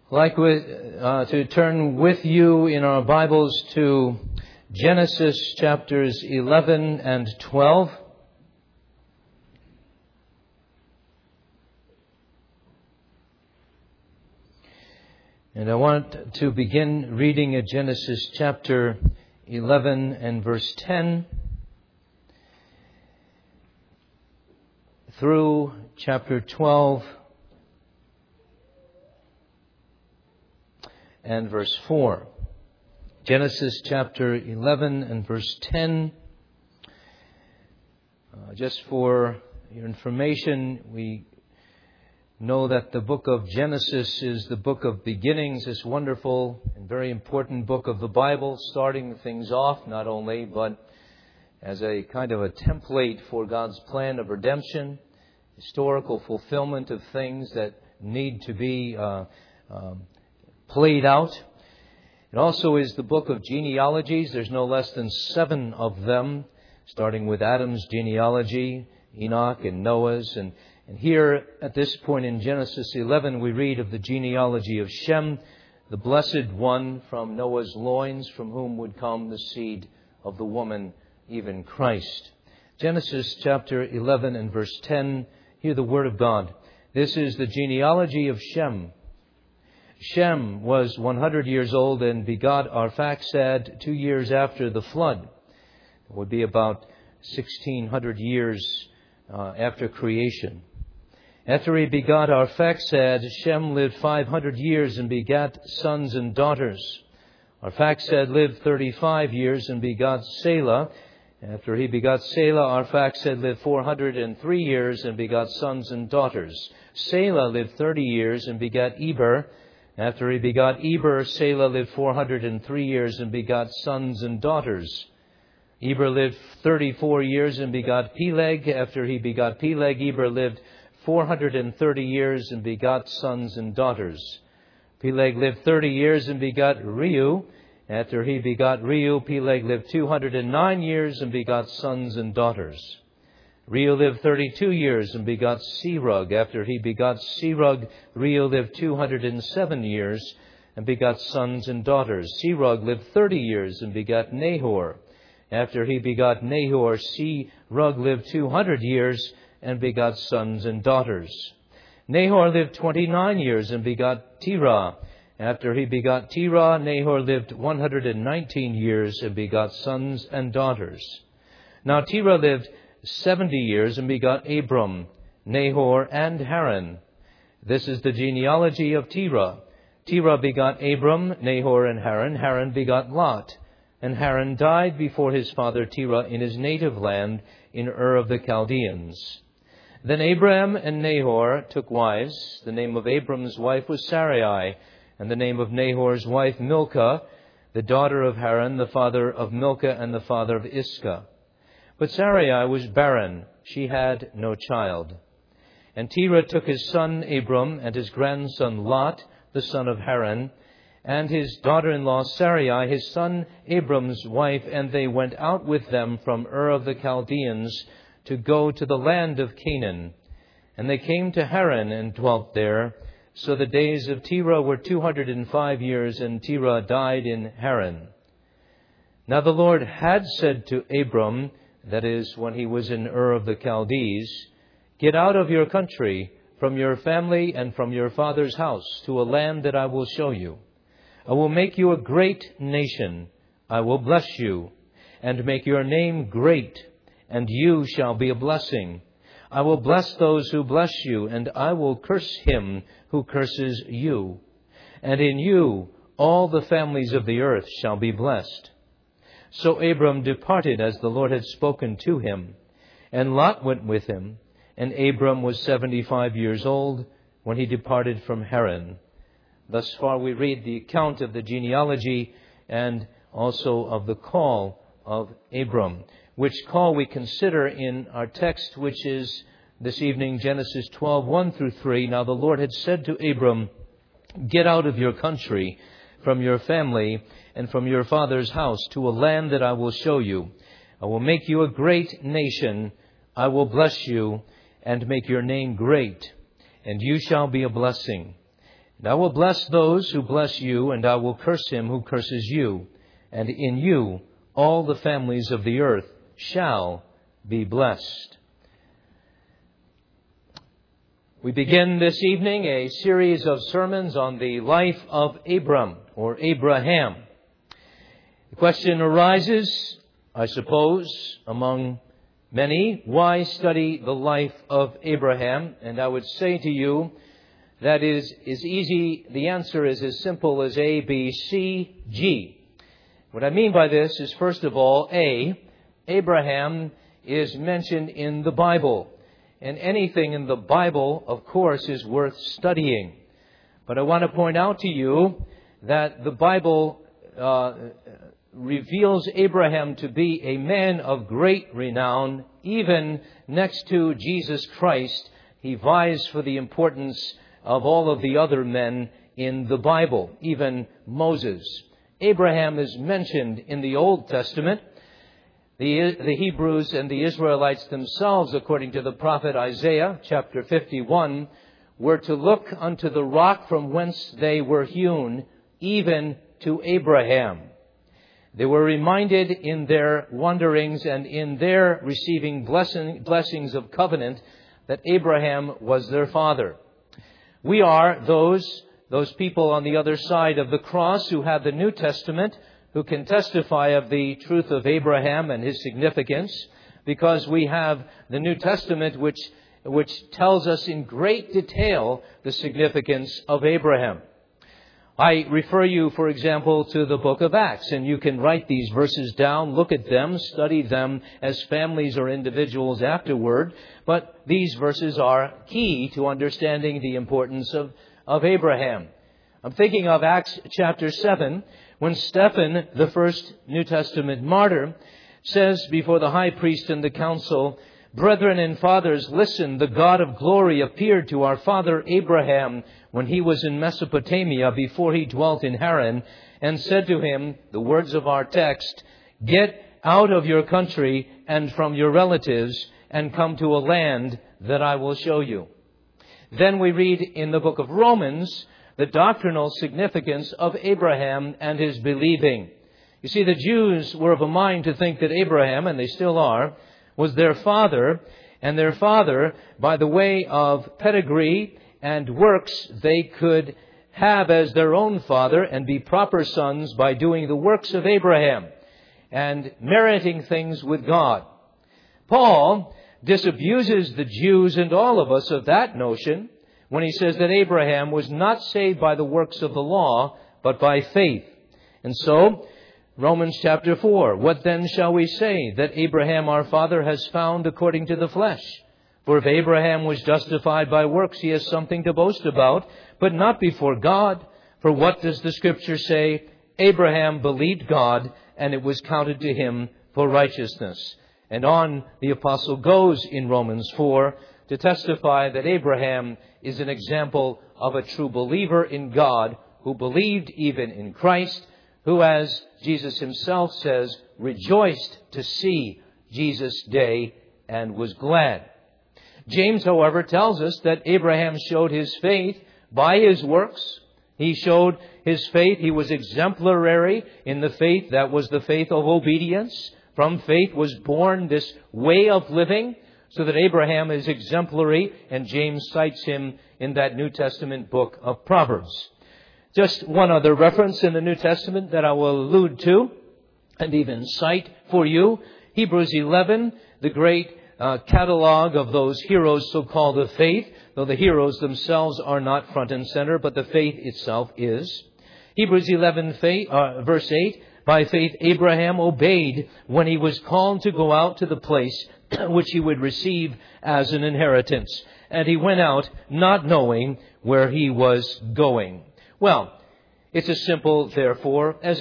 I'd like to turn with you in our Bibles to Genesis chapters 11 and 12. And I want to begin reading at Genesis chapter 11 and verse 10 through chapter 12 and verse 4. Genesis chapter 11 and verse 10. Just for your information, we know that the book of Genesis is the book of beginnings, this wonderful and very important book of the Bible, starting things off not only, but as a kind of a template for God's plan of redemption, historical fulfillment of things that need to be played out. It also is the book of genealogies. There's no less than 7 of them, starting with Adam's genealogy, Enoch and Noah's. And here at this point in Genesis 11, we read of the genealogy of Shem, the blessed one from Noah's loins, from whom would come the seed of the woman, even Christ. Genesis chapter 11 and verse 10, hear the word of God. This is the genealogy of Shem. Shem was 100 years old and begot Arphaxad 2 years after the flood. It would be about 1600 years after creation. After he begot Arphaxad, Shem lived 500 years and begat sons and daughters. Arphaxad lived 35 years and begot Selah. After he begot Selah, Arphaxad lived 403 years and begot sons and daughters. Selah lived 30 years and begat Eber. After he begot Eber, Selah lived 403 years and begot sons and daughters. Eber lived 34 years and begot Peleg. After he begot Peleg, Eber lived 430 years and begot sons and daughters. Peleg lived 30 years and begot Reu. After he begot Reu, Peleg lived 209 years and begot sons and daughters. Reu lived 32 years and begot Serug. After he begot Serug, Reu lived 207 years and begot sons and daughters. Serug lived 30 years and begot Nahor. After he begot Nahor, Serug lived 200 years and begot sons and daughters. Nahor lived 29 years and begot Terah. After he begot Terah, Nahor lived 119 years and begot sons and daughters. Now Terah lived 70 years and begot Abram, Nahor, and Haran. This is the genealogy of Terah. Terah begot Abram, Nahor, and Haran. Haran begot Lot. And Haran died before his father Terah in his native land in Ur of the Chaldeans. Then Abram and Nahor took wives. The name of Abram's wife was Sarai, and the name of Nahor's wife Milcah, the daughter of Haran, the father of Milcah and the father of Iscah. But Sarai was barren. She had no child. And Terah took his son Abram and his grandson Lot, the son of Haran, and his daughter-in-law Sarai, his son Abram's wife, and they went out with them from Ur of the Chaldeans to go to the land of Canaan. And they came to Haran and dwelt there. So the days of Terah were 205 years, and Terah died in Haran. Now the Lord had said to Abram, that is, when he was in Ur of the Chaldees, "Get out of your country, from your family and from your father's house, to a land that I will show you. I will make you a great nation. I will bless you, and make your name great, and you shall be a blessing. I will bless those who bless you, and I will curse him who curses you. And in you all the families of the earth shall be blessed." So Abram departed as the Lord had spoken to him, and Lot went with him. And Abram was 75 years old when he departed from Haran. Thus far we read the account of the genealogy and also of the call of Abram, which call we consider in our text, which is this evening Genesis 12, 1 through 3. Now the Lord had said to Abram, "Get out of your country, from your family, and from your father's house, to a land that I will show you. I will make you a great nation. I will bless you, and make your name great, and you shall be a blessing. And I will bless those who bless you, and I will curse him who curses you. And in you all the families of the earth shall be blessed. We begin this evening a series of sermons on the life of Abram, or Abraham. The question arises, I suppose, among many, why study the life of Abraham? And I would say to you, that is easy. The answer is as simple as A, B, C, G. What I mean by this is, first of all, Abraham is mentioned in the Bible. And anything in the Bible, of course, is worth studying. But I want to point out to you that the Bible reveals Abraham to be a man of great renown. Even next to Jesus Christ, he vies for the importance of all of the other men in the Bible, even Moses. Abraham is mentioned in the Old Testament. The Hebrews and the Israelites themselves, according to the prophet Isaiah, chapter 51, were to look unto the rock from whence they were hewn, even to Abraham. They were reminded in their wanderings and in their receiving blessings of covenant that Abraham was their father. We are those people on the other side of the cross who have the New Testament, who can testify of the truth of Abraham and his significance, because we have the New Testament which tells us in great detail the significance of Abraham. I refer you, for example, to the book of Acts, and you can write these verses down, look at them, study them as families or individuals afterward. But these verses are key to understanding the importance of Abraham. I'm thinking of Acts chapter 7, when Stephen, the first New Testament martyr, says before the high priest and the council, "Brethren and fathers, listen, the God of glory appeared to our father Abraham when he was in Mesopotamia before he dwelt in Haran, and said to him," the words of our text, "Get out of your country and from your relatives and come to a land that I will show you." Then we read in the book of Romans the doctrinal significance of Abraham and his believing. You see, the Jews were of a mind to think that Abraham, and they still are, was their father, and their father, by the way of pedigree and works, they could have as their own father and be proper sons by doing the works of Abraham and meriting things with God. Paul disabuses the Jews and all of us of that notion when he says that Abraham was not saved by the works of the law, but by faith. And so, Romans chapter 4, "What then shall we say? That Abraham our father has found according to the flesh? For if Abraham was justified by works, he has something to boast about, but not before God. For what does the Scripture say? Abraham believed God, and it was counted to him for righteousness." And on the apostle goes in Romans 4 to testify that Abraham is an example of a true believer in God, who believed even in Christ, who, as Jesus himself says, rejoiced to see Jesus' day and was glad. James, however, tells us that Abraham showed his faith by his works. He showed his faith. He was exemplary in the faith that was the faith of obedience. From faith was born this way of living, so that Abraham is exemplary, and James cites him in that New Testament book of Proverbs. Just one other reference in the New Testament that I will allude to and even cite for you. Hebrews 11, the great catalog of those heroes so-called of faith, though the heroes themselves are not front and center, but the faith itself is. Hebrews 11, verse 8, "By faith Abraham obeyed when he was called to go out to the place which he would receive as an inheritance. And he went out not knowing where he was going." Well, it's as simple, therefore, as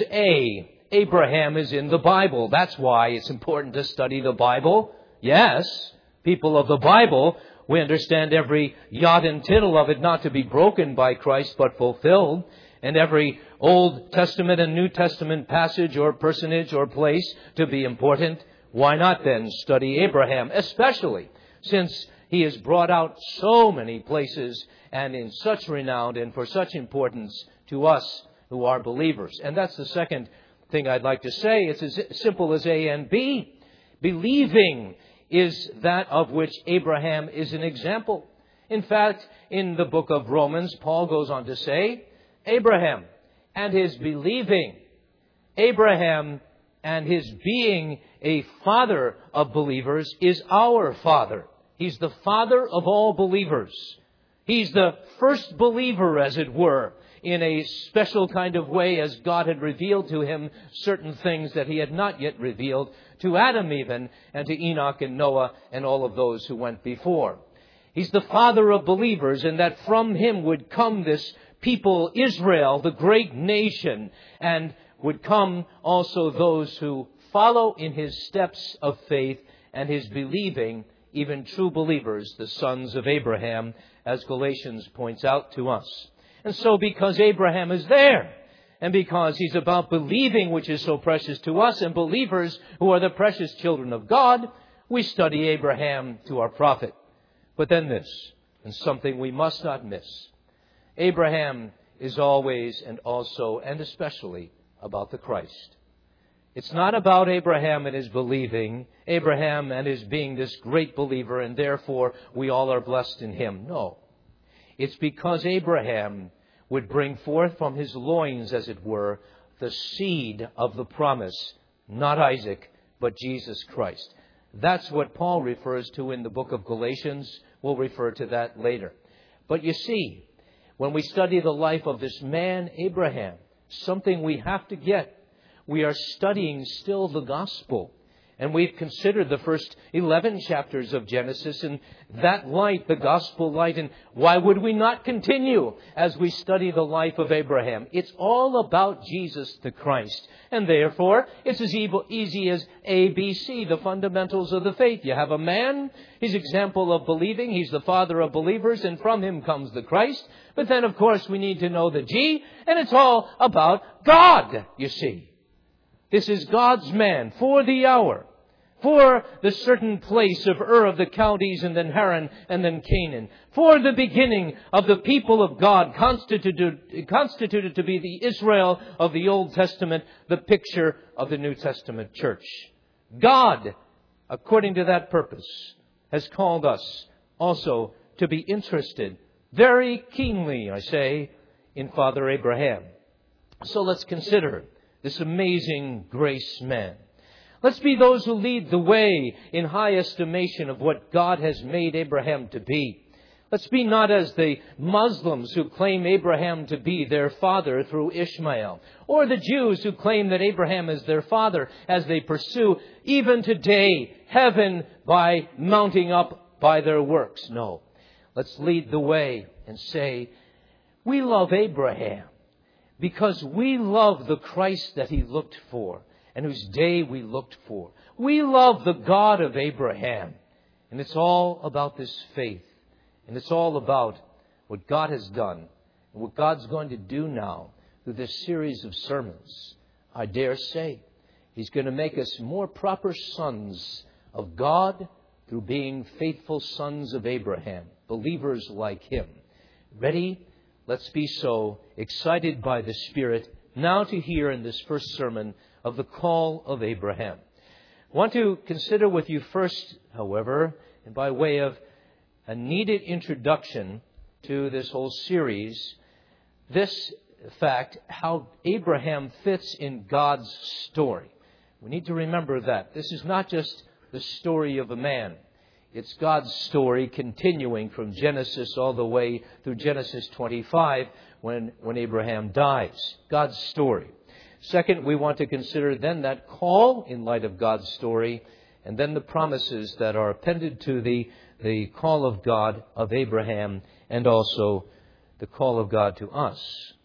Abraham is in the Bible. That's why it's important to study the Bible. Yes, people of the Bible, we understand every jot and tittle of it not to be broken by Christ, but fulfilled. And every Old Testament and New Testament passage or personage or place to be important. Why not then study Abraham? Especially since He is brought out so many places and in such renown and for such importance to us who are believers. And that's the second thing I'd like to say. It's as simple as A and B. Believing is that of which Abraham is an example. In fact, in the book of Romans, Paul goes on to say, Abraham and his believing, Abraham and his being a father of believers is our father. He's the father of all believers. He's the first believer, as it were, in a special kind of way, as God had revealed to him certain things that he had not yet revealed to Adam even, and to Enoch and Noah and all of those who went before. He's the father of believers, and that from him would come this people, Israel, the great nation, and would come also those who follow in his steps of faith and his believing, even true believers, the sons of Abraham, as Galatians points out to us. And so because Abraham is there, and because he's about believing, which is so precious to us, and believers who are the precious children of God, we study Abraham to our profit. But then this, and something we must not miss. Abraham is always and also and especially about the Christ. It's not about Abraham and his believing, Abraham and his being this great believer, and therefore we all are blessed in him. No. It's because Abraham would bring forth from his loins, as it were, the seed of the promise, not Isaac, but Jesus Christ. That's what Paul refers to in the book of Galatians. We'll refer to that later. But you see, when we study the life of this man, Abraham, something we have to get. We are studying still the gospel. And we've considered the first 11 chapters of Genesis and that light, the gospel light. And why would we not continue as we study the life of Abraham? It's all about Jesus the Christ. And therefore, it's as easy as A, B, C, the fundamentals of the faith. You have a man, his example of believing. He's the father of believers, and from him comes the Christ. But then, of course, we need to know the G, and it's all about God, you see. This is God's man for the hour, for the certain place of Ur of the Chaldees, and then Haran, and then Canaan, for the beginning of the people of God, constituted to be the Israel of the Old Testament, the picture of the New Testament church. God, according to that purpose, has called us also to be interested very keenly, I say, in Father Abraham. So let's consider this amazing grace man. Let's be those who lead the way in high estimation of what God has made Abraham to be. Let's be not as the Muslims who claim Abraham to be their father through Ishmael, or the Jews who claim that Abraham is their father as they pursue, even today, heaven by mounting up by their works. No. Let's lead the way and say, we love Abraham because we love the Christ that he looked for and whose day we looked for. We love the God of Abraham. And it's all about this faith. And it's all about what God has done and what God's going to do now through this series of sermons. I dare say he's going to make us more proper sons of God through being faithful sons of Abraham, believers like him. Ready? Let's be so excited by the Spirit now to hear in this first sermon of the call of Abraham. I want to consider with you first, however, and by way of a needed introduction to this whole series, this fact, how Abraham fits in God's story. We need to remember that. This is not just the story of a man. It's God's story continuing from Genesis all the way through Genesis 25 when Abraham dies. God's story. Second, we want to consider then that call in light of God's story, and then the promises that are appended to the call of God of Abraham, and also the call of God to us.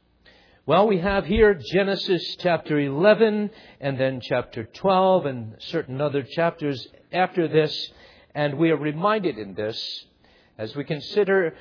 Well, we have here Genesis chapter 11, and then chapter 12, and certain other chapters after this. And we are reminded in this, as we consider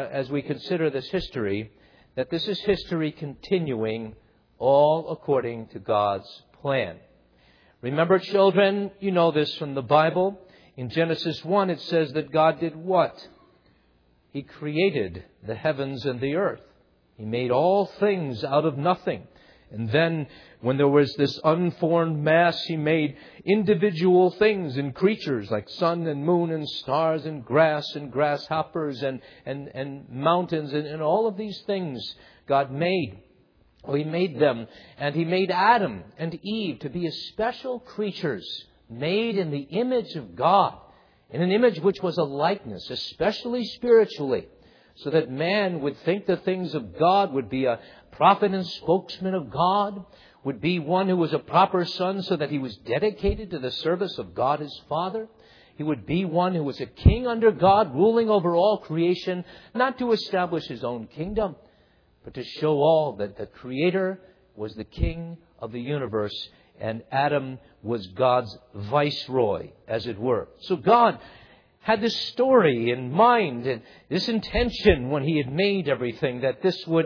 this history, that this is history continuing all according to God's plan. Remember, children, you know this from the Bible. In Genesis 1, it says that God did what? He created the heavens and the earth. He made all things out of nothing. And then, when there was this unformed mass, He made individual things and creatures like sun and moon and stars and grasshoppers and mountains and all of these things God made. He made them, and He made Adam and Eve to be as special creatures made in the image of God, in an image which was a likeness, especially spiritually, so that man would think the things of God, would be a prophet and spokesman of God, would be one who was a proper son so that he was dedicated to the service of God His Father. He would be one who was a king under God, ruling over all creation, not to establish his own kingdom, but to show all that the Creator was the king of the universe, and Adam was God's viceroy, as it were. So God had this story in mind and this intention when He had made everything, that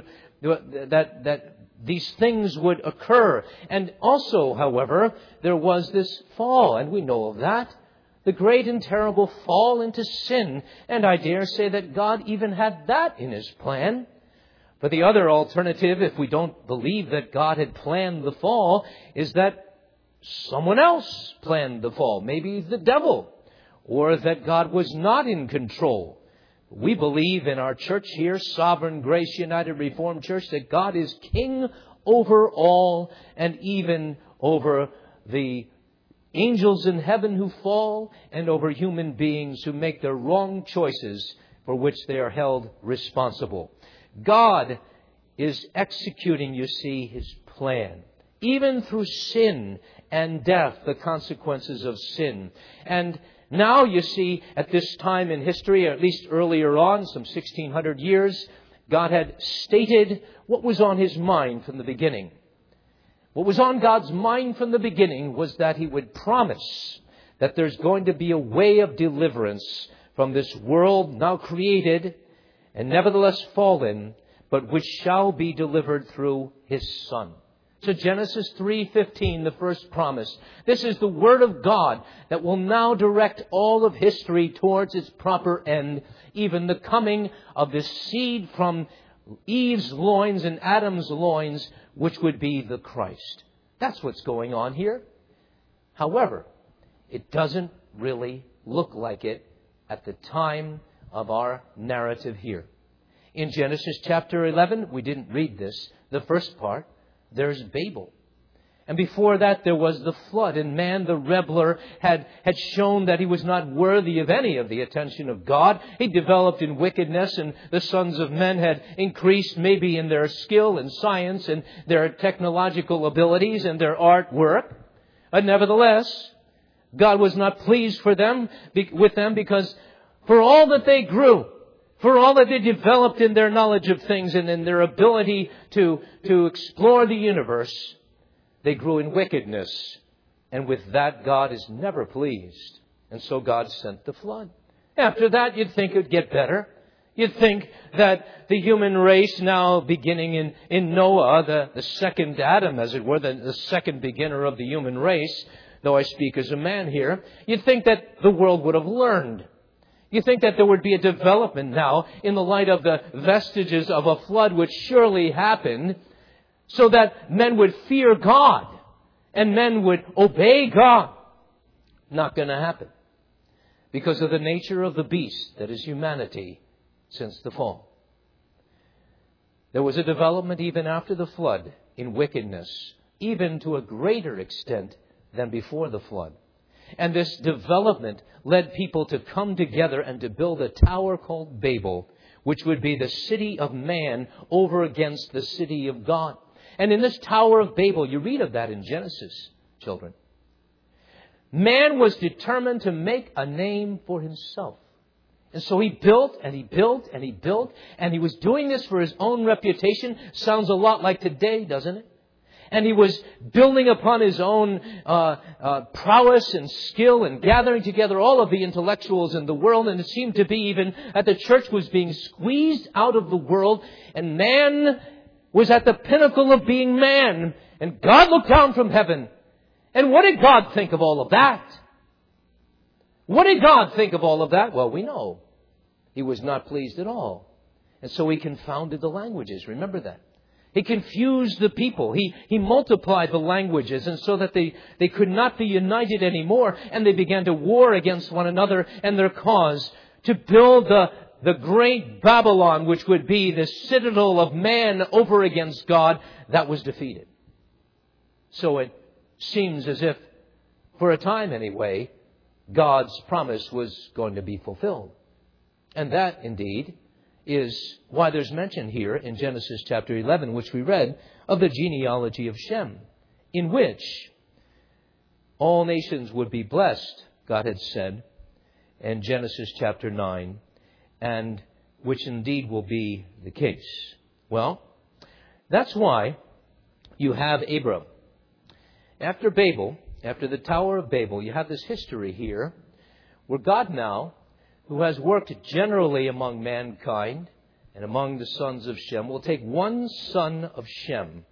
these things would occur. And also, however, there was this fall, and we know of that. The great and terrible fall into sin. And I dare say that God even had that in His plan. But the other alternative, if we don't believe that God had planned the fall, is that someone else planned the fall. Maybe the devil. Or that God was not in control. We believe in our church here, Sovereign Grace United Reformed Church, that God is king over all, and even over the angels in heaven who fall, and over human beings who make the wrong choices for which they are held responsible. God is executing, you see, His plan. Even through sin and death, the consequences of sin. And now, you see, at this time in history, or at least earlier on, some 1600 years, God had stated what was on His mind from the beginning. What was on God's mind from the beginning was that He would promise that there's going to be a way of deliverance from this world now created and nevertheless fallen, but which shall be delivered through His Son. So Genesis 3:15, the first promise. This is the Word of God that will now direct all of history towards its proper end, even the coming of this seed from Eve's loins and Adam's loins, which would be the Christ. That's what's going on here. However, it doesn't really look like it at the time of our narrative here. In Genesis chapter 11, we didn't read this, the first part, there's Babel. And before that, there was the flood. And man, the rebel, had shown that he was not worthy of any of the attention of God. He developed in wickedness, and the sons of men had increased maybe in their skill and science and their technological abilities and their artwork. But nevertheless, God was not pleased with them because for all that they grew, for all that they developed in their knowledge of things and in their ability to explore the universe, they grew in wickedness. And with that, God is never pleased. And so God sent the flood. After that, you'd think it would get better. You'd think that the human race now beginning in Noah, the second Adam, as it were, the second beginner of the human race, though I speak as a man here, you'd think that the world would have learned. You think that there would be a development now in the light of the vestiges of a flood which surely happened, so that men would fear God and men would obey God. Not going to happen because of the nature of the beast that is humanity since the fall. There was a development even after the flood in wickedness, even to a greater extent than before the flood. And this development led people to come together and to build a tower called Babel, which would be the city of man over against the city of God. And in this Tower of Babel, you read of that in Genesis, children. Man was determined to make a name for himself. And so he built and he built and he built, and he was doing this for his own reputation. Sounds a lot like today, doesn't it? And he was building upon his own prowess and skill and gathering together all of the intellectuals in the world. And it seemed to be even that the church was being squeezed out of the world. And man was at the pinnacle of being man. And God looked down from heaven. And what did God think of all of that? What did God think of all of that? Well, we know. He was not pleased at all. And so He confounded the languages. Remember that. He confused the people. He multiplied the languages, and so that they could not be united anymore, and they began to war against one another and their cause to build the great Babylon, which would be the citadel of man over against God, that was defeated. So it seems as if, for a time anyway, God's promise was going to be fulfilled. And that, indeed, is why there's mention here in Genesis chapter 11, which we read, of the genealogy of Shem, in which all nations would be blessed, God had said, in Genesis chapter 9, and which indeed will be the case. Well, that's why you have Abram. After Babel, after the Tower of Babel, you have this history here where God now, who has worked generally among mankind and among the sons of Shem, will take one son of Shem,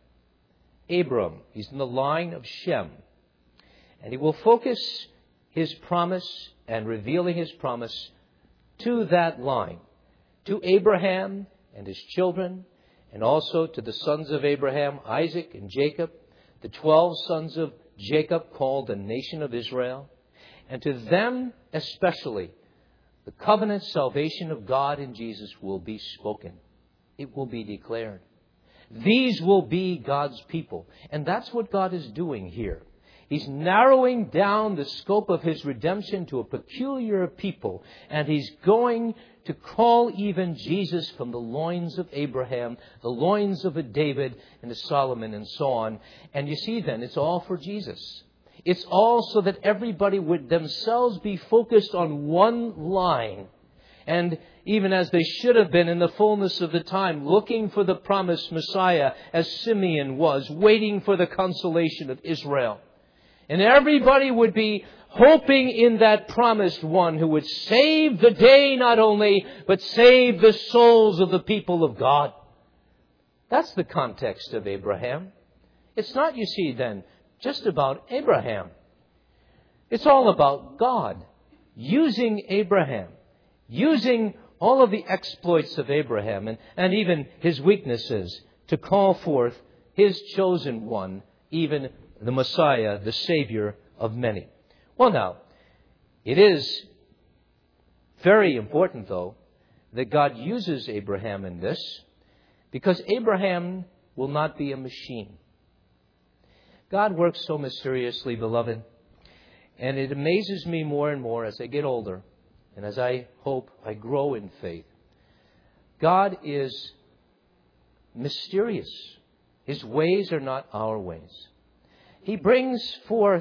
Abram. He's in the line of Shem. And He will focus His promise and revealing His promise to that line, to Abraham and his children, and also to the sons of Abraham, Isaac and Jacob, the 12 sons of Jacob called the nation of Israel, and to them especially, the covenant salvation of God in Jesus will be spoken. It will be declared. These will be God's people. And that's what God is doing here. He's narrowing down the scope of His redemption to a peculiar people. And He's going to call even Jesus from the loins of Abraham, the loins of a David and a Solomon and so on. And you see then, it's all for Jesus. It's all so that everybody would themselves be focused on one line. And even as they should have been in the fullness of the time, looking for the promised Messiah, as Simeon was, waiting for the consolation of Israel. And everybody would be hoping in that promised one who would save the day not only, but save the souls of the people of God. That's the context of Abraham. It's not, you see, then, just about Abraham. It's all about God using Abraham, using all of the exploits of Abraham and even his weaknesses to call forth His chosen one, even the Messiah, the Savior of many. Well, now, it is very important, though, that God uses Abraham in this, because Abraham will not be a machine. God works so mysteriously, beloved, and it amazes me more and more as I get older, and as I hope I grow in faith. God is mysterious. His ways are not our ways. He brings forth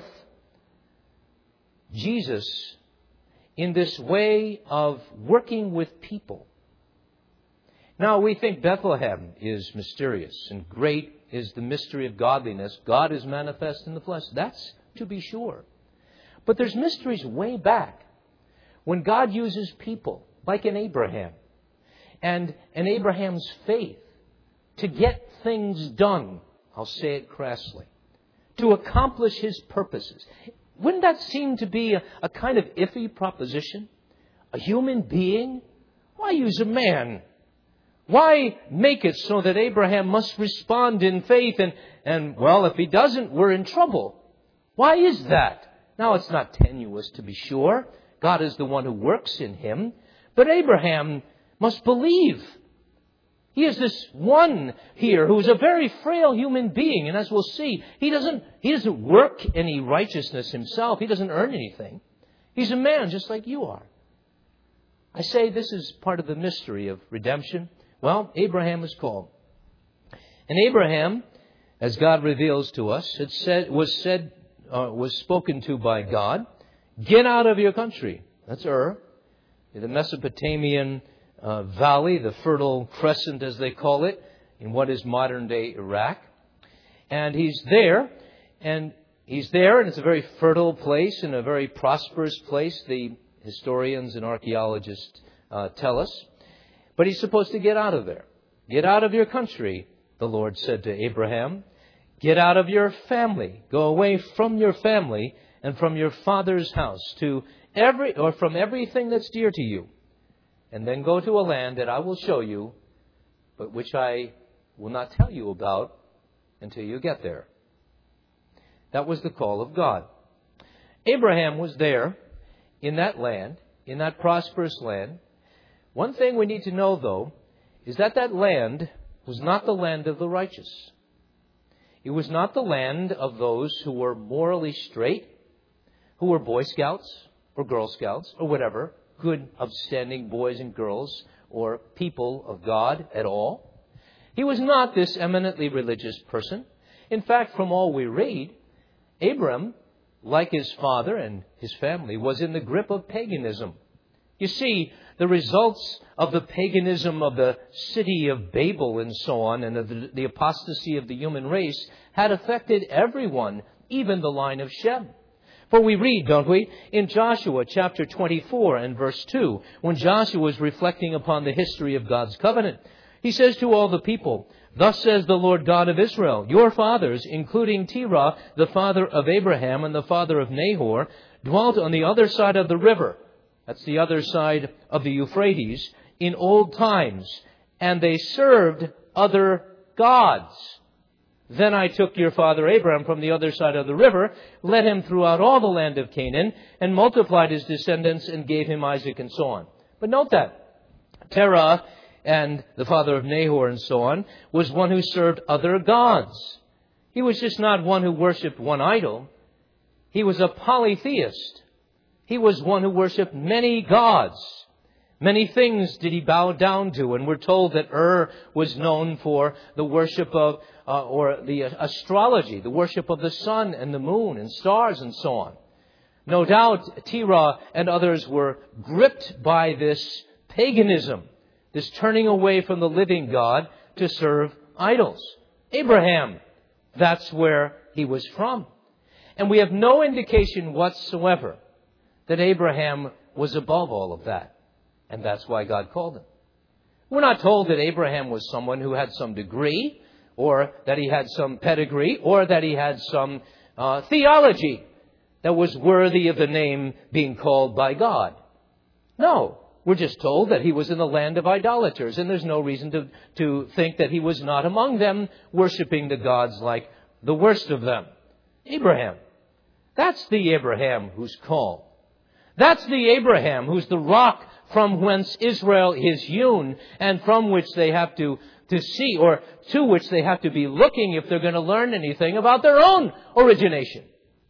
Jesus in this way of working with people. Now, we think Bethlehem is mysterious, and great is the mystery of godliness. God is manifest in the flesh. That's to be sure. But there's mysteries way back when God uses people, like in Abraham, and in Abraham's faith, to get things done, I'll say it crassly, to accomplish His purposes. Wouldn't that seem to be a kind of iffy proposition? A human being? Why use a man? Why make it so that Abraham must respond in faith and well, if he doesn't, we're in trouble? Why is that? Now, it's not tenuous, to be sure. God is the one who works in him. But Abraham must believe. He is this one here who is a very frail human being. And as we'll see, he doesn't work any righteousness himself. He doesn't earn anything. He's a man just like you are. I say this is part of the mystery of redemption. Well, Abraham is called. And Abraham, as God reveals to us, was spoken to by God. Get out of your country. That's Ur, the Mesopotamian valley, the Fertile Crescent as they call it, in what is modern-day Iraq. And he's there, and it's a very fertile place and a very prosperous place, the historians and archaeologists tell us. But he's supposed to get out of there. Get out of your country, the Lord said to Abraham. Get out of your family. Go away from your family and from your father's house to from everything that's dear to you, and then go to a land that I will show you, but which I will not tell you about until you get there. That was the call of God. Abraham was there in that land, in that prosperous land. One thing we need to know, though, is that that land was not the land of the righteous. It was not the land of those who were morally straight, who were Boy Scouts or Girl Scouts or whatever, good, upstanding boys and girls or people of God at all. He was not this eminently religious person. In fact, from all we read, Abram, like his father and his family, was in the grip of paganism. You see, the results of the paganism of the city of Babel and so on, and of the apostasy of the human race, had affected everyone, even the line of Shem. For we read, don't we, in Joshua chapter 24 and verse 2, when Joshua was reflecting upon the history of God's covenant, he says to all the people, "Thus says the Lord God of Israel, your fathers, including Terah, the father of Abraham and the father of Nahor, dwelt on the other side of the river," that's the other side of the Euphrates, "in old times, and they served other gods. Then I took your father Abraham from the other side of the river, led him throughout all the land of Canaan, and multiplied his descendants and gave him Isaac," and so on. But note that Terah and the father of Nahor and so on was one who served other gods. He was just not one who worshipped one idol. He was a polytheist. He was one who worshipped many gods. Many things did he bow down to, and we're told that was known for the worship of, or the astrology, the worship of the sun and the moon and stars and so on. No doubt Terah and others were gripped by this paganism, this turning away from the living God to serve idols. Abraham, that's where he was from. And we have no indication whatsoever that Abraham was above all of that. And that's why God called him. We're not told that Abraham was someone who had some degree, or that he had some pedigree, or that he had some theology that was worthy of the name being called by God. No. We're just told that he was in the land of idolaters, and there's no reason to think that he was not among them, worshiping the gods like the worst of them. Abraham. That's the Abraham who's called. That's the Abraham who's the rock from whence Israel is hewn, and from which they have to see, or to which they have to be looking if they're going to learn anything about their own origination.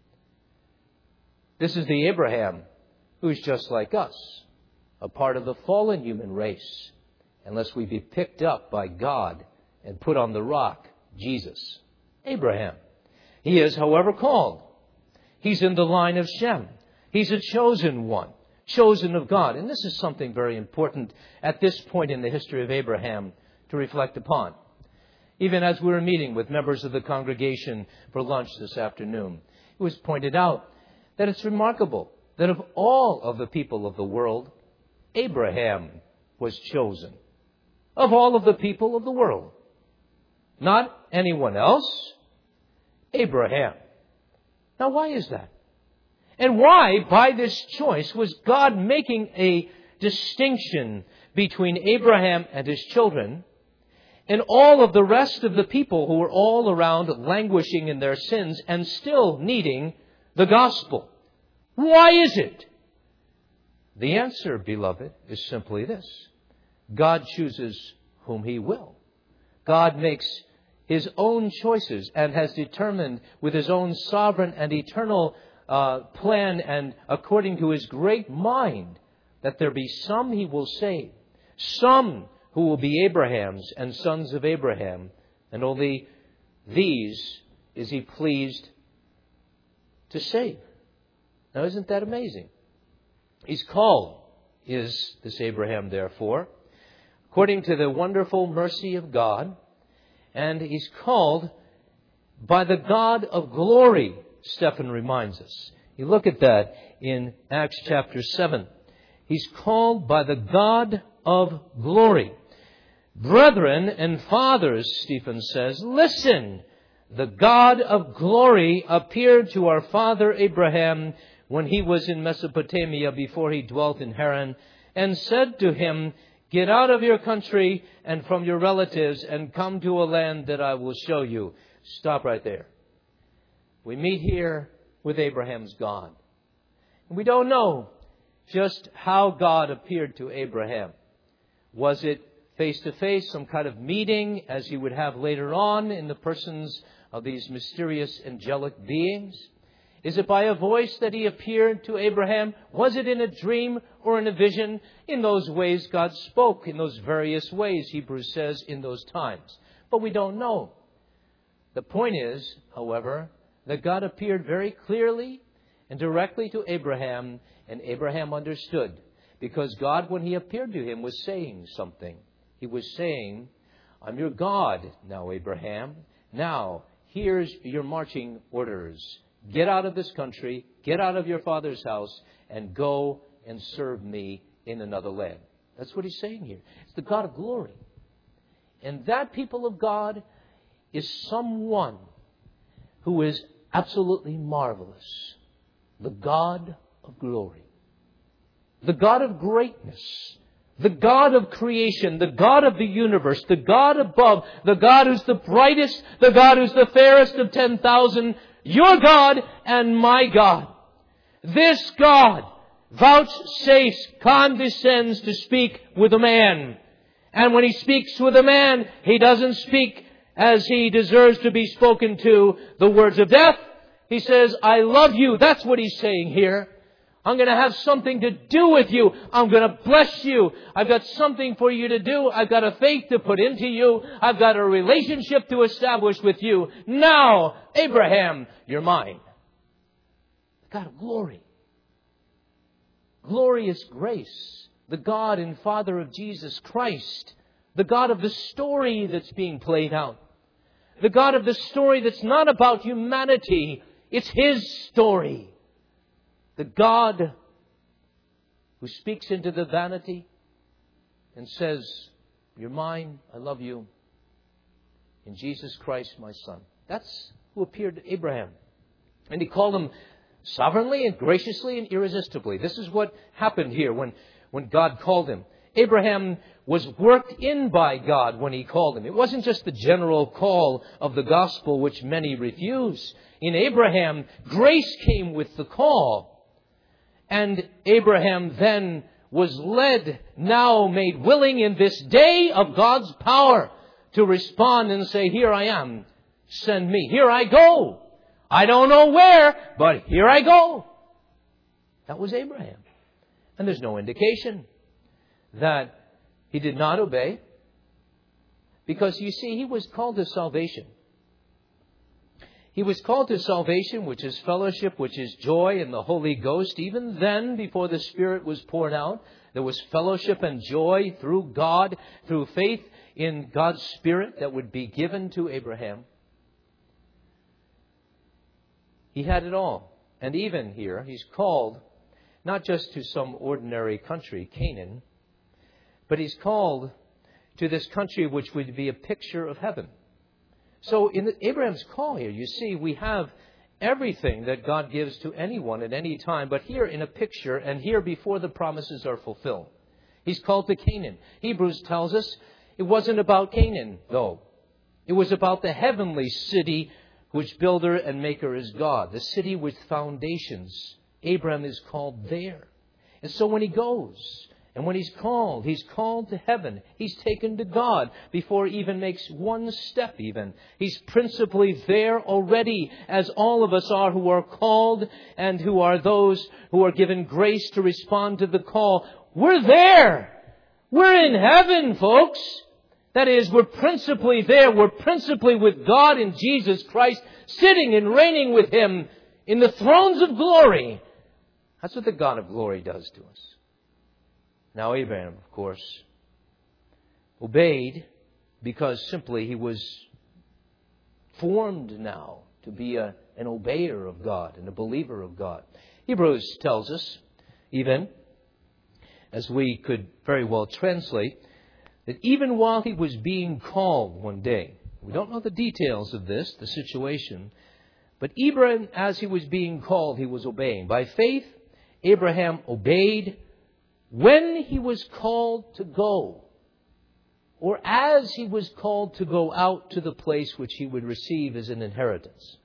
This is the Abraham who's just like us, a part of the fallen human race, unless we be picked up by God and put on the rock, Jesus. Abraham. He is, however, called. He's in the line of Shem. He's a chosen one, chosen of God. And this is something very important at this point in the history of Abraham to reflect upon. Even as we were meeting with members of the congregation for lunch this afternoon, it was pointed out that it's remarkable that of all of the people of the world, Abraham was chosen. Of all of the people of the world. Not anyone else. Abraham. Now, why is that? And why, by this choice, was God making a distinction between Abraham and his children and all of the rest of the people who were all around languishing in their sins and still needing the gospel? Why is it? The answer, beloved, is simply this. God chooses whom He will. God makes His own choices and has determined with His own sovereign and eternal plan and according to His great mind that there be some He will save, some who will be Abraham's and sons of Abraham, and only these is He pleased to save. Now, isn't that amazing? He's called, is this Abraham, therefore, according to the wonderful mercy of God, and he's called by the God of glory, Stephen reminds us. You look at that in Acts chapter 7. He's called by the God of glory. Brethren and fathers, Stephen says, listen, the God of glory appeared to our father Abraham when he was in Mesopotamia before he dwelt in Haran, and said to him, "Get out of your country and from your relatives and come to a land that I will show you." Stop right there. We meet here with Abraham's God. We don't know just how God appeared to Abraham. Was it face-to-face, some kind of meeting, as he would have later on in the persons of these mysterious angelic beings? Is it by a voice that he appeared to Abraham? Was it in a dream or in a vision? In those ways, God spoke in those various ways, Hebrews says, in those times. But we don't know. The point is, however, that God appeared very clearly and directly to Abraham, and Abraham understood. Because God, when he appeared to him, was saying something. He was saying, "I'm your God now, Abraham. Now, here's your marching orders. Get out of this country, get out of your father's house, and go and serve me in another land." That's what he's saying here. It's the God of glory. And that people of God is someone who is absolutely marvelous. The God of glory. The God of greatness. The God of creation. The God of the universe. The God above. The God who's the brightest. The God who's the fairest of 10,000. Your God and my God. This God vouchsafes, condescends to speak with a man. And when he speaks with a man, he doesn't speak as he deserves to be spoken to, the words of death. He says, "I love you." That's what he's saying here. I'm going to have something to do with you. I'm going to bless you. I've got something for you to do. I've got a faith to put into you. I've got a relationship to establish with you. Now, Abraham, you're mine. God of glory. Glorious grace. The God and Father of Jesus Christ. The God of the story that's being played out. The God of the story that's not about humanity. It's His story. The God who speaks into the vanity and says, "You're mine, I love you, in Jesus Christ my Son." That's who appeared to Abraham. And He called him sovereignly and graciously and irresistibly. This is what happened here when God called him. Abraham was worked in by God when He called him. It wasn't just the general call of the gospel, which many refuse. In Abraham, grace came with the call. And Abraham then was led, now made willing in this day of God's power, to respond and say, "Here I am, send me. Here I go. I don't know where, but here I go." That was Abraham. And there's no indication that he did not obey. Because you see, he was called to salvation. He was called to salvation, which is fellowship, which is joy in the Holy Ghost. Even then, before the Spirit was poured out, there was fellowship and joy through God, through faith in God's Spirit that would be given to Abraham. He had it all. And even here, he's called not just to some ordinary country, Canaan, but he's called to this country which would be a picture of heaven. So in Abraham's call here, you see, we have everything that God gives to anyone at any time, but here in a picture, and here before the promises are fulfilled. He's called to Canaan. Hebrews tells us it wasn't about Canaan, though. It was about the heavenly city which builder and maker is God, the city with foundations. Abraham is called there. And so when he goes, and when he's called to heaven. He's taken to God before he even makes one step even. He's principally there already, as all of us are who are called and who are those who are given grace to respond to the call. We're there. We're in heaven, folks. That is, we're principally there. We're principally with God in Jesus Christ, sitting and reigning with Him in the thrones of glory. That's what the God of glory does to us. Now Abraham, of course, obeyed because simply he was formed now to be an obeyer of God and a believer of God. Hebrews tells us, even, as we could very well translate, that even while he was being called one day, we don't know the details of this, the situation, But Abraham, as he was being called, he was obeying. By faith, Abraham obeyed when he was called to go, or as he was called to go out to the place which he would receive as an inheritance.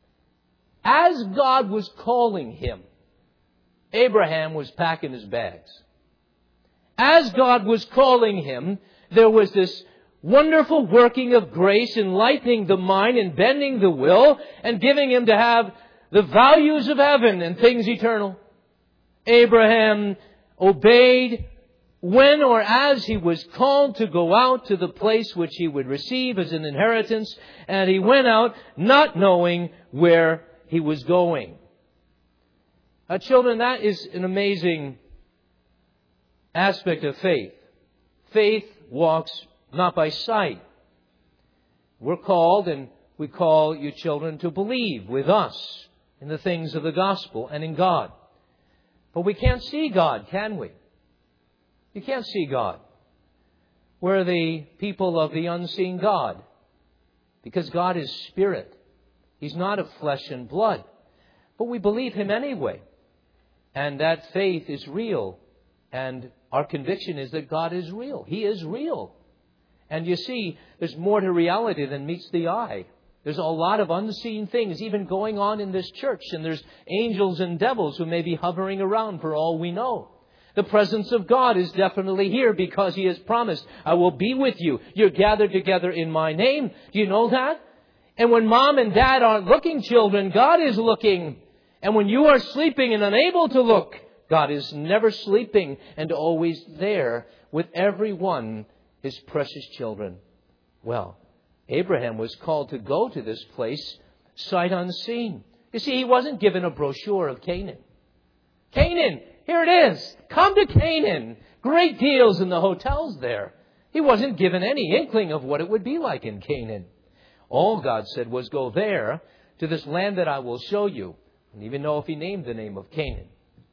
As God was calling him, Abraham was packing his bags. As God was calling him, there was this wonderful working of grace, enlightening the mind and bending the will and giving him to have the values of heaven and things eternal. Abraham obeyed when or as he was called to go out to the place which he would receive as an inheritance, and he went out not knowing where he was going. Children, that is an amazing aspect of faith. Faith walks not by sight. We're called, and we call you children to believe with us in the things of the gospel and in God. But we can't see God, can we? You can't see God. We're the people of the unseen God, because God is spirit. He's not of flesh and blood. But we believe Him anyway. And that faith is real. And our conviction is that God is real. He is real. And you see, there's more to reality than meets the eye. There's a lot of unseen things even going on in this church. And there's angels and devils who may be hovering around for all we know. The presence of God is definitely here because He has promised, I will be with you. You're gathered together in my name. Do you know that? And when mom and dad aren't looking, children, God is looking. And when you are sleeping and unable to look, God is never sleeping and always there with every one, His precious children. Well, Abraham was called to go to this place sight unseen. You see, he wasn't given a brochure of Canaan. Canaan, here it is. Come to Canaan. Great deals in the hotels there. He wasn't given any inkling of what it would be like in Canaan. All God said was, go there to this land that I will show you. And even know if He named the name of Canaan.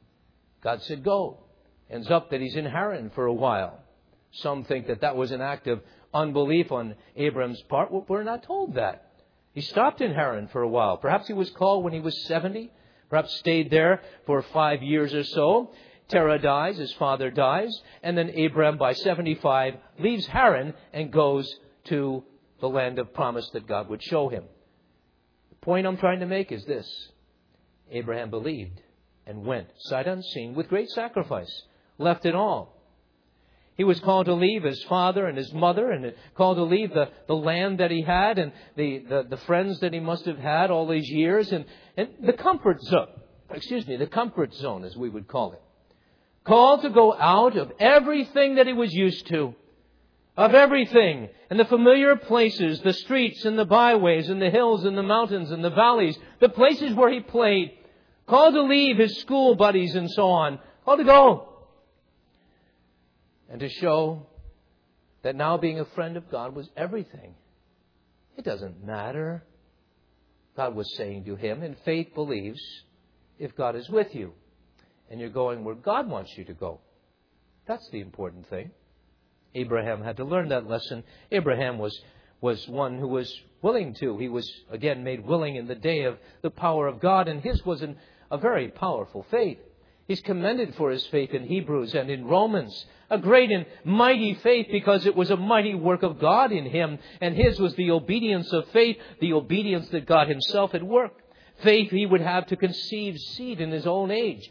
God said, go. Ends up that he's in Haran for a while. Some think that that was an act of unbelief on Abraham's part. Well, we're not told that. He stopped in Haran for a while. Perhaps he was called when he was 70. Perhaps stayed there for 5 years or so. Terah dies, his father dies. And then Abraham, by 75, leaves Haran and goes to the land of promise that God would show him. The point I'm trying to make is this. Abraham believed and went, sight unseen, with great sacrifice. Left it all. He was called to leave his father and his mother, and called to leave the land that he had and the friends that he must have had all these years, and the comfort zone. The comfort zone, as we would call it. Called to go out of everything that he was used to. Of everything. And the familiar places, the streets and the byways and the hills and the mountains and the valleys. The places where he played. Called to leave his school buddies and so on. Called to go. And to show that now being a friend of God was everything. It doesn't matter. God was saying to him, and faith believes if God is with you. And you're going where God wants you to go. That's the important thing. Abraham had to learn that lesson. Abraham was one who was willing to. He was, again, made willing in the day of the power of God. And his was a very powerful faith. He's commended for his faith in Hebrews and in Romans. A great and mighty faith because it was a mighty work of God in him. And his was the obedience of faith, the obedience that God Himself had worked. Faith he would have to conceive seed in his old age.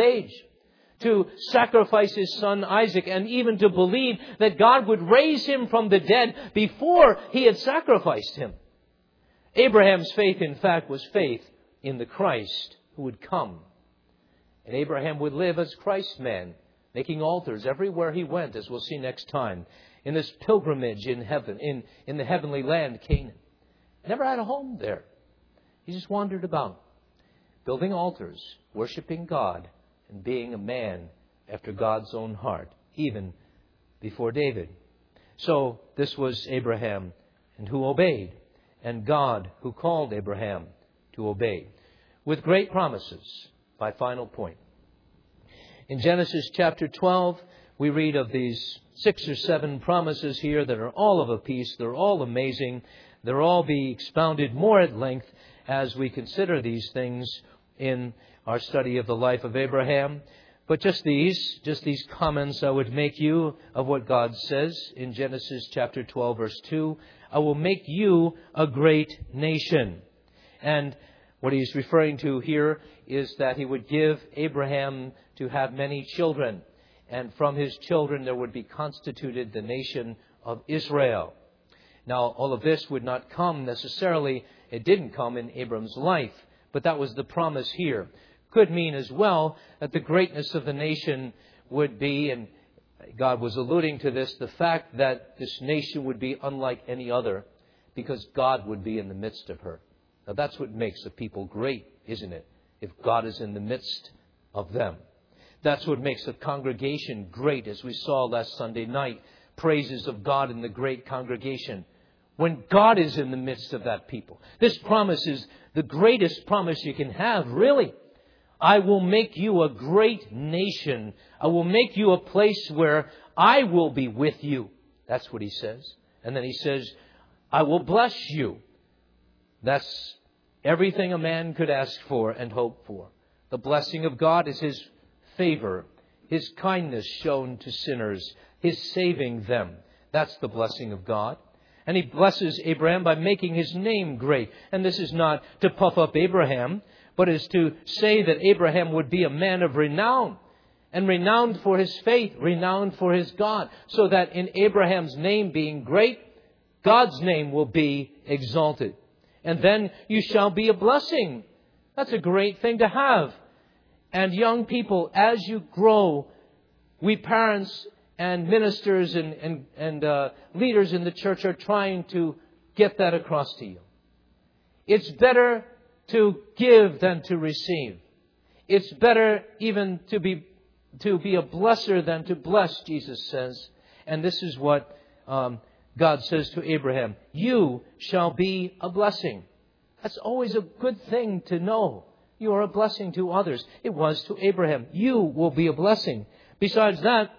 To sacrifice his son Isaac, and even to believe that God would raise him from the dead before he had sacrificed him. Abraham's faith, in fact, was faith in the Christ who would come. And Abraham would live as Christ's man, making altars everywhere he went, as we'll see next time, in this pilgrimage in heaven, in the heavenly land, Canaan. Never had a home there. He just wandered about, building altars, worshiping God, and being a man after God's own heart, even before David. So this was Abraham, and who obeyed, and God who called Abraham to obey, with great promises. My final point. In Genesis chapter 12, we read of these 6 or 7 promises here that are all of a piece. They're all amazing. They'll all be expounded more at length. as we consider these things in our study of the life of Abraham. But just these comments I would make you of what God says in Genesis chapter 12, verse 2. I will make you a great nation. And what he's referring to here is that he would give Abraham to have many children. And from his children there would be constituted the nation of Israel. Now, all of this would not come necessarily. It didn't come in Abram's life. But that was the promise here. Could mean as well that the greatness of the nation would be, and God was alluding to this, the fact that this nation would be unlike any other because God would be in the midst of her. Now that's what makes a people great, isn't it? If God is in the midst of them. That's what makes a congregation great, as we saw last Sunday night. Praises of God in the great congregation. When God is in the midst of that people. This promise is the greatest promise you can have, really. I will make you a great nation. I will make you a place where I will be with you. That's what he says. And then he says, I will bless you. That's everything a man could ask for and hope for. The blessing of God is His favor, His kindness shown to sinners, His saving them. That's the blessing of God. And He blesses Abraham by making his name great. And this is not to puff up Abraham, but is to say that Abraham would be a man of renown. And renowned for his faith, renowned for his God. So that in Abraham's name being great, God's name will be exalted. And then you shall be a blessing. That's a great thing to have. And young people, as you grow, we parents and ministers and leaders in the church are trying to get that across to you. It's better to give than to receive. It's better even to be a blesser than to bless, Jesus says. And this is what God says to Abraham. You shall be a blessing. That's always a good thing to know. You are a blessing to others. It was to Abraham. You will be a blessing. Besides that,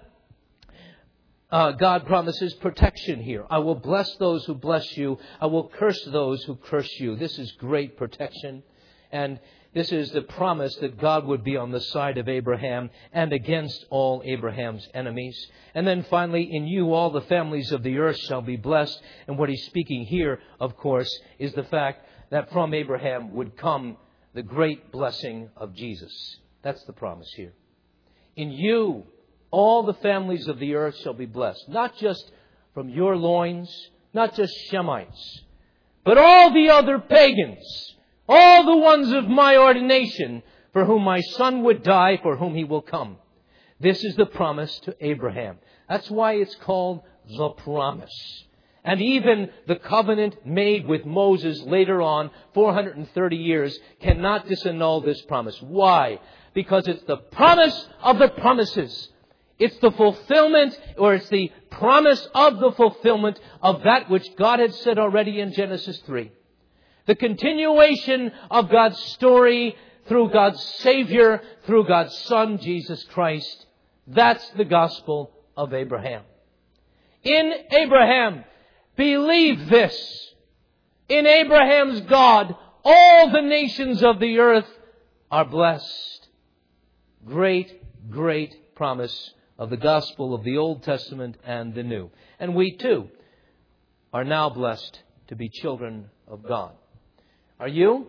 God promises protection here. I will bless those who bless you. I will curse those who curse you. This is great protection. And this is the promise that God would be on the side of Abraham and against all Abraham's enemies. And then finally, in you all the families of the earth shall be blessed. And what he's speaking here, of course, is the fact that from Abraham would come the great blessing of Jesus. That's the promise here. In you, all the families of the earth shall be blessed. Not just from your loins, not just Shemites, but all the other pagans, all the ones of my ordination, for whom my Son would die, for whom He will come. This is the promise to Abraham. That's why it's called the promise. And even the covenant made with Moses later on, 430 years, cannot disannul this promise. Why? Because it's the promise of the promises. It's the fulfillment, or it's the promise of the fulfillment of that which God had said already in Genesis 3. The continuation of God's story through God's Savior, through God's Son, Jesus Christ. That's the gospel of Abraham. In Abraham, believe this. In Abraham's God, all the nations of the earth are blessed. Great, great promise of the gospel of the Old Testament and the New. And we too are now blessed to be children of God. Are you?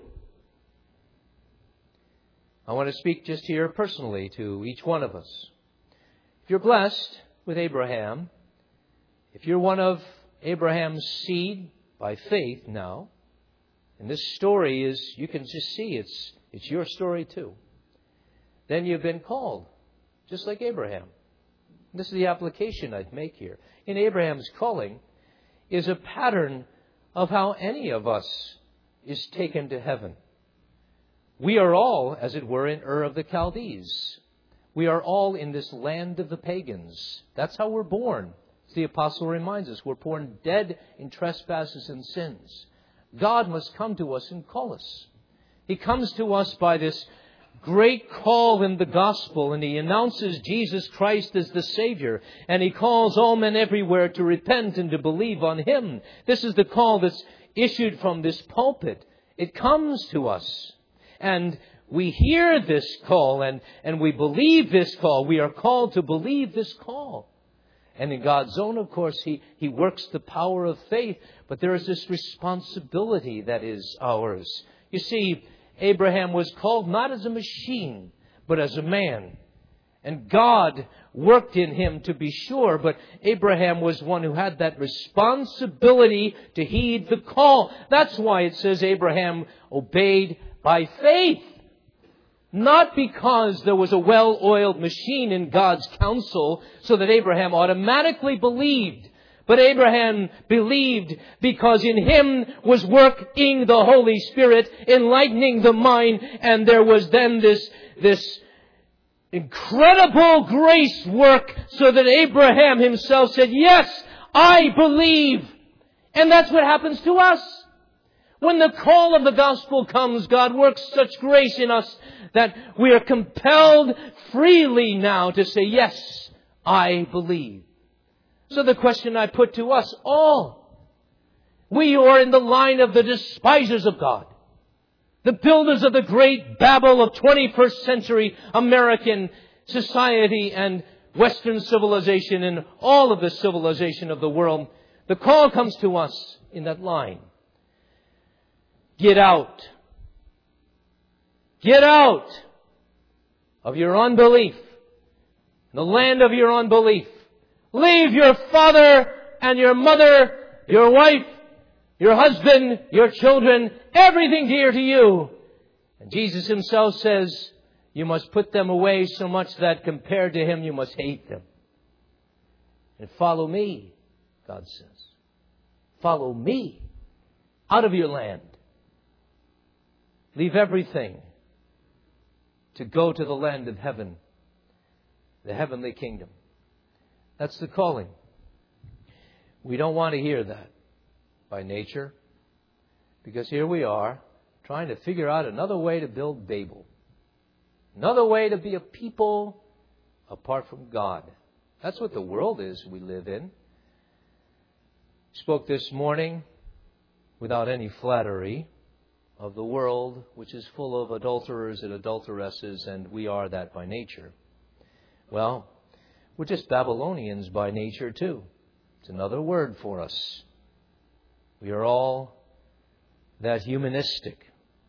I want to speak just here personally to each one of us. If you're blessed with Abraham, if you're one of Abraham's seed by faith now, and this story is, you can just see it's your story too, then you've been called, just like Abraham. This is the application I'd make here. In Abraham's calling is a pattern of how any of us is taken to heaven. We are all, as it were, in Ur of the Chaldees. We are all in this land of the pagans. That's how we're born. As the apostle reminds us, we're born dead in trespasses and sins. God must come to us and call us. He comes to us by this great call in the gospel, and He announces Jesus Christ as the Savior, and He calls all men everywhere to repent and to believe on Him. This is the call that's issued from this pulpit. It comes to us. And we hear this call and we believe this call. We are called to believe this call. And in God's own, of course, He works the power of faith. But there is this responsibility that is ours. You see, Abraham was called not as a machine, but as a man. And God worked in him, to be sure, but Abraham was one who had that responsibility to heed the call. That's why it says Abraham obeyed by faith. Not because there was a well-oiled machine in God's counsel so that Abraham automatically believed. But Abraham believed because in him was working the Holy Spirit, enlightening the mind, and there was then this incredible grace work so that Abraham himself said, yes, I believe. And that's what happens to us. When the call of the gospel comes, God works such grace in us that we are compelled freely now to say, yes, I believe. So the question I put to us all, we who are in the line of the despisers of God, the builders of the great Babel of 21st century American society and Western civilization and all of the civilization of the world, the call comes to us in that line. Get out. Get out of your unbelief, the land of your unbelief. Leave your father and your mother, your wife, your husband, your children, everything dear to you. And Jesus himself says, you must put them away so much that compared to him, you must hate them. And follow me, God says. Follow me out of your land. Leave everything to go to the land of heaven, the heavenly kingdom. That's the calling. We don't want to hear that by nature, because here we are trying to figure out another way to build Babel, another way to be a people apart from God. That's what the world is we live in. Spoke this morning, without any flattery, of the world which is full of adulterers and adulteresses, and we are that by nature. Well, we're just Babylonians by nature too. It's another word for us. We are all that humanistic.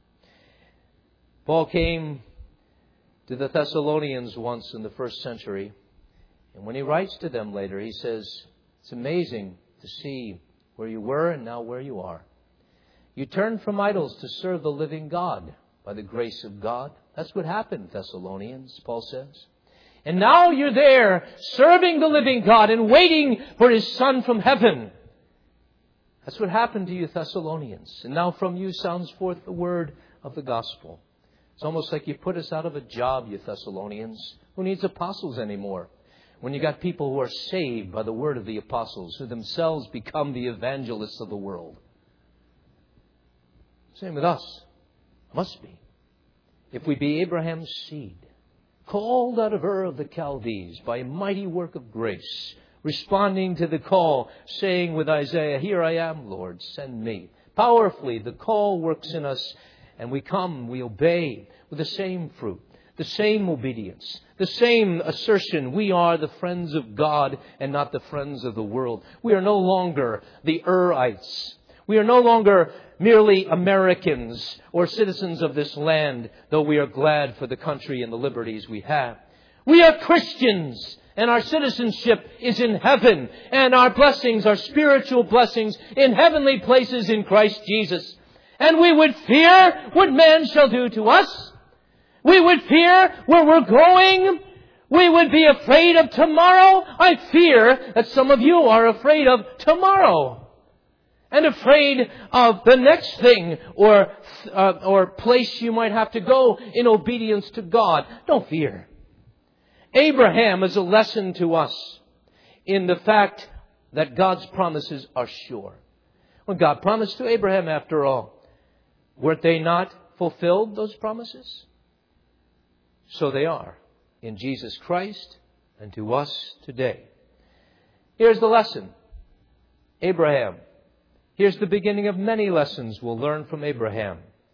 Paul came to the Thessalonians once in the first century, and when he writes to them later, he says, it's amazing to see where you were and now where you are. You turned from idols to serve the living God by the grace of God. That's what happened, Thessalonians, Paul says. And now you're there serving the living God and waiting for His Son from heaven. That's what happened to you, Thessalonians. And now from you sounds forth the word of the gospel. It's almost like you put us out of a job, you Thessalonians. Who needs apostles anymore? When you got people who are saved by the word of the apostles, who themselves become the evangelists of the world. Same with us. Must be. If we be Abraham's seed, called out of Ur of the Chaldees by a mighty work of grace, responding to the call, saying with Isaiah, here I am, Lord, send me. Powerfully, the call works in us, and we come, we obey with the same fruit, the same obedience, the same assertion. We are the friends of God and not the friends of the world. We are no longer the Urites. We are no longer merely Americans or citizens of this land, though we are glad for the country and the liberties we have. We are Christians, and our citizenship is in heaven, and our blessings are spiritual blessings in heavenly places in Christ Jesus. And we would fear what man shall do to us. We would fear where we're going. We would be afraid of tomorrow. I fear that some of you are afraid of tomorrow. And afraid of the next thing or place you might have to go in obedience to God. Don't fear. Abraham is a lesson to us in the fact that God's promises are sure. When God promised to Abraham, after all, weren't they not fulfilled, those promises? So they are in Jesus Christ and to us today. Here's the lesson. Abraham. Here's the beginning of many lessons we'll learn from Abraham.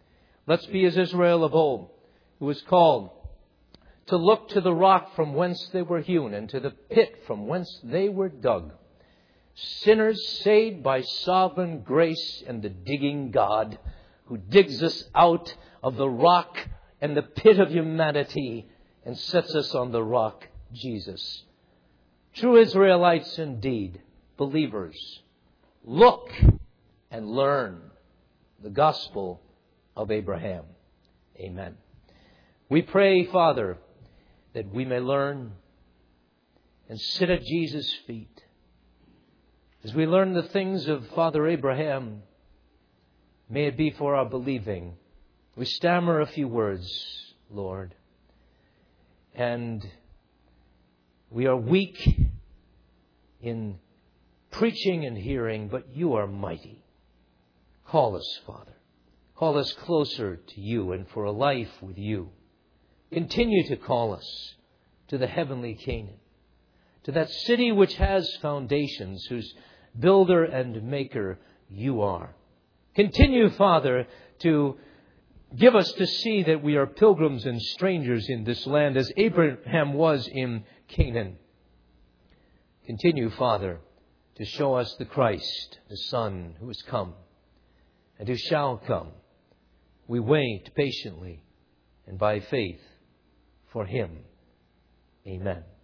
Let's be as Israel of old, who was called to look to the rock from whence they were hewn and to the pit from whence they were dug. Sinners saved by sovereign grace and the digging God who digs us out of the rock and the pit of humanity and sets us on the rock, Jesus. True Israelites indeed, believers, look and learn the gospel of Abraham. Amen. We pray, Father, that we may learn and sit at Jesus' feet. As we learn the things of Father Abraham, may it be for our believing. We stammer a few words, Lord, and we are weak in preaching and hearing, but you are mighty. Call us, Father. Call us closer to you and for a life with you. Continue to call us to the heavenly Canaan, to that city which has foundations, whose builder and maker you are. Continue, Father, to give us to see that we are pilgrims and strangers in this land as Abraham was in Canaan. Continue, Father, to show us the Christ, the Son who has come and who shall come. We wait patiently and by faith for Him. Amen.